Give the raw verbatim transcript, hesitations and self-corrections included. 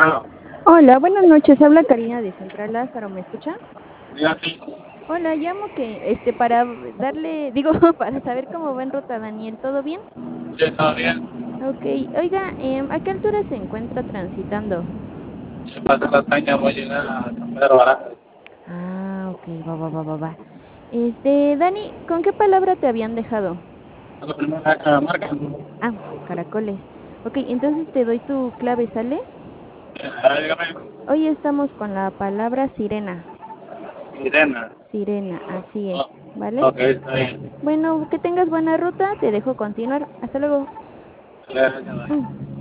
Bueno, Hola, buenas noches. Habla Karina de Central Lázaro. ¿Me escucha? ya sí, Hola, llamo que este para darle, digo, para saber cómo va en ruta, Daniel. ¿Todo bien? ya está bien. Ok. Oiga, em, ¿a qué altura se encuentra transitando? Se pasa la hazaña, voy a llegar a San Pedro Barajas. Ah, ok, va, va, va, va, va. Este, Dani, ¿con qué palabra te habían dejado? Es la primera vez que me marcan. Ah, caracoles. Ok, entonces te doy tu clave, ¿sale? Ah, dígame, Hoy estamos con la palabra sirena. Sirena. Sirena, así es, Oh, ¿vale? ok, está bien. Bueno, que tengas buena ruta. Te dejo continuar. Hasta luego. Gracias, bye. Mm.